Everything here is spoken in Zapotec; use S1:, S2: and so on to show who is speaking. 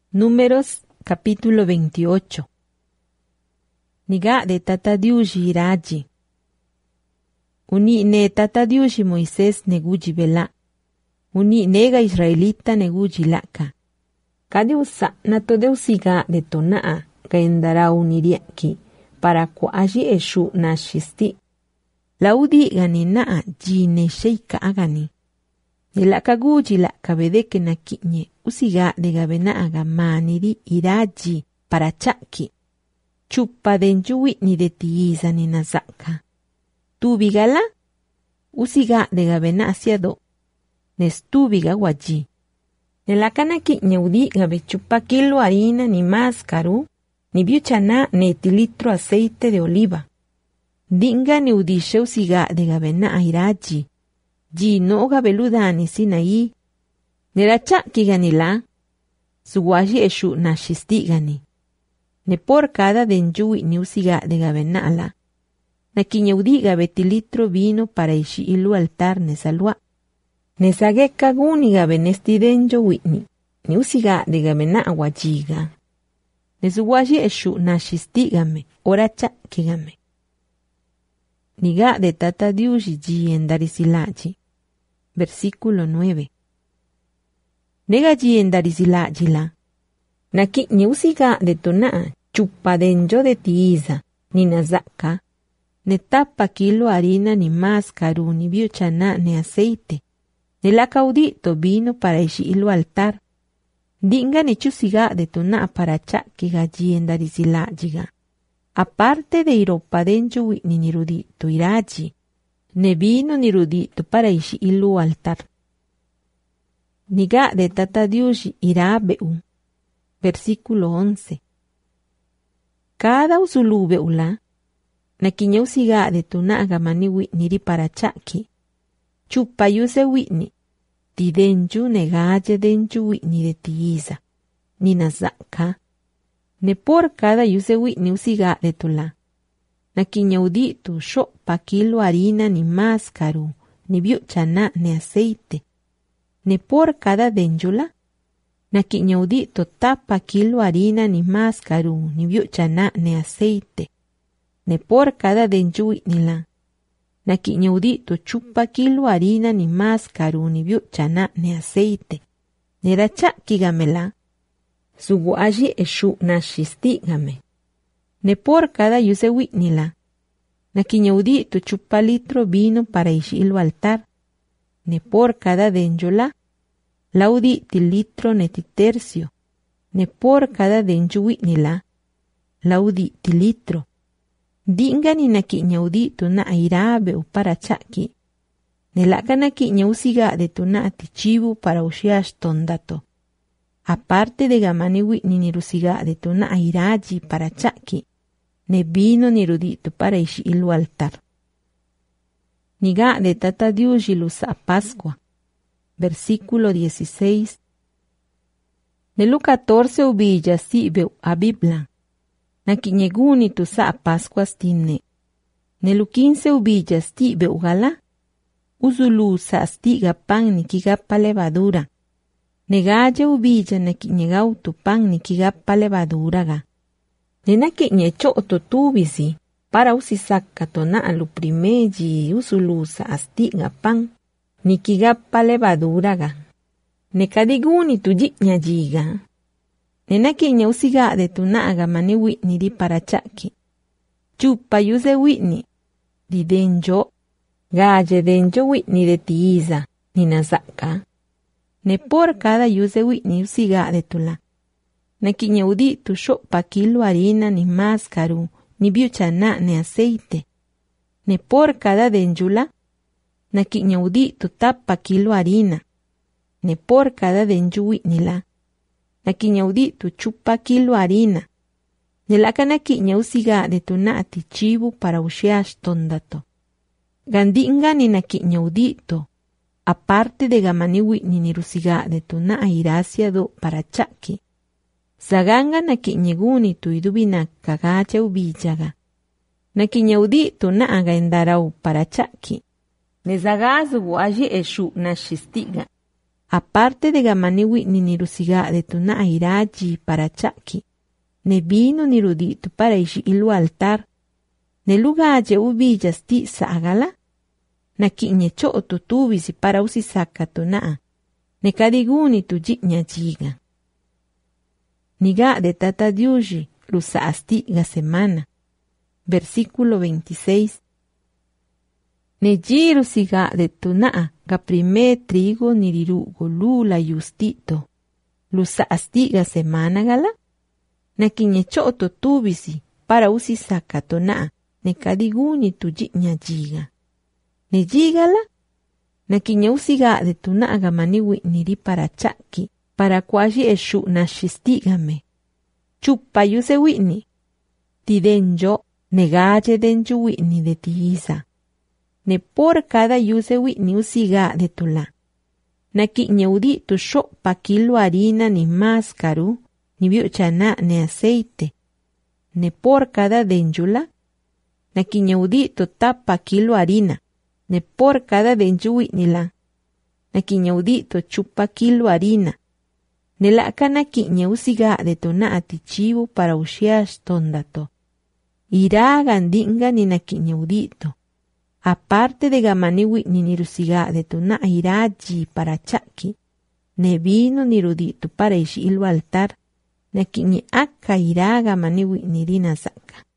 S1: Números capítulo 28. Niga de tata diuji iraji. Uni ne tata diuji Moisés neguji bela. Uni nega israelita neguji laka. Kadi usa na tode usiga de tonaa gaendara uniriaki para kuaji eshu na shisti. Laudi gani naa jine sheika agani. Nilaka guji laka bedeke na kinye usiga de gabena aga maniri iraji para chaki. Chupa denjuwi ni de tiiza ni nazaka. Tubigala usiga de gabena asiado. Nestubiga waji. Nilaka na kinye udi gabe chupa kilo harina ni máscaru ni biuchana ne litro aceite de oliva. Dinga ni udishe usiga de gabena airaji. Ji no gabeludani sinayi. Neracha kiganila. Suwaji eshu na shistigani. Ne por cada denjui ni usiga de gabenala. Na kiñeudi gabetilitro vino para ishi ilu altar ne salua. Ne sage kaguni gabenesti denjo witni. Ni usiga de gabena awajiga. Ne suwaji eshu na shistigame. Oracha kigame. Niga de tata diuji ji endarisilaji. Versículo 9. Nega ji endarisilaji la. Naki ni usiga de tonaa chupa denjo de tiiza ni nazaka. Ne tapa kilo harina ni máscaru ni biuchana ni aceite. Ne la caudito vino para ishi ilu altar. Dinga ni chusiga de tonaa para chakiga ji endarisilajiga. Aparte de iropa denjo witni ni rudito iraji. Ne vino ni rudito para ishi ilu altar. Niga de tata diuji irabeu. Versículo 11. Cada usulube ula. Na kinya usiga de tunaga mani witniri para chaki. Chupa yuse witni. Ti denju negaje denju witni de tiiza. Ni nazaka. Ne por cada yuse witni usiga de tula. Na kinya uditu shopa kilo harina ni máscaru. Ni biuchana ni aceite. Ne por cada denjula. Na kinya udito tapa kilo harina ni máscaru. Ni biuchana ni aceite. Ne por cada denjui nila. Na kinya udito chupa kilo harina ni máscaru. Ni biuchana ni aceite. Neracha kigamela. Sugu aji eshu na shistigame. Ne por cada yuse witnila. Na kinya udito chupa litro vino para ishi ilu altar. Ne por cada denjola. Laudi tilitro ne titercio. Ne por cada denju witnila. Laudi tilitro. Dinga ni na kinya udito na airabe u para chaki. Ne laka na kinya usiga de tuna atichibu para ushiash tondato. Aparte de gamani witni ni rusiga de tuna airaji para chaki. Ne vino ni rudito para ishi ilu altar. Niga de tata diuji lusa Pascua. Versículo 16. Nelu 14 ubilla sibeu a Bibla. Na kiñeguni tu sa Pascuas tinne. Nelu 15 ubilla stibeu gala. Uzulu sa stiga pan ni kigapa levadura. Negaje ubilla na kiñegau tu pan ni kigapa levadura ga. Nena kiñecho to tubisi. Para usisaka tona alu primeji uzulu sa astiga pan. Ni kigapa levadura ga. Ne kadiguni tu jitnya jiga. Nena kinya usiga de tu naga mani witni di para chaki. Chupa yuse witni. Di denjo. Gaje denjo witni de tiiza. Ni nazaka. Ne por cada yuse witni usiga de tu la. Na kinya udi tu shopa kilo harina ni máscaru. Ni biuchana ni aceite. Ne por cada denjula. Na kinya udi tu tapa kilo harina. Ne por cada denju witnila. Na kinya udi tu chupa kilo harina. Ne laka na kinya usiga de tu na atichibu para ushiash tondato. Gandinga ni na kinya udi to. Aparte de gamani witni ni rusiga de tu na airasia do para chaki. Zaganga na kinya guni tu idubina kagacha ubijaga. Na kinya udi tu na agaendarau para chaki. Nezagazu aji eshu na shistiga. Aparte de gamaniwi ni rusiga de tuna iraji para chaki, ne vino ni rudito para ishi ilu altar, ne lugaje ubillas ti sagala, na kiñe cho tutubisi para usisaka tuna, ne kadiguni tu jiña jiga. Niga de tata diuji, lusa astiga semana. Versículo 26. Ne jiru siga de tuna, ga prime trigo nirirugo lula justito. Lusa astiga semana gala, na kiñe cho tutubisi para usisaka tuna, ne kadiguni tu jiña jiga. Ne jigala, na kiñe usiga de tuna gamaniwi niri para chaki, para kwaji eshu na shistigame. Chupa yuse witni. Ti denjo, negaje denju witni de tiisa. Ne por cada yuse witni usiga de tula. Na kiñe udi tu sho pa kilo harina ni máscaru, ni biuchana ne aceite. Ne por cada denjula. Na kiñe udi tu tapa kilo harina. Ne por cada denju witni la. Na kiñe udi tu chupa kilo harina. Ne la kana kiñe usiga de tona atichivo para ushiash tondato. Irá gandinga ni na kiñe udito. Aparte de gamaniwi ni nirusiga de tona iraji para chaki. Ne vino ni rudito para ishi ilu altar. Na kiñe aka irá gamaniwi ni rina saka.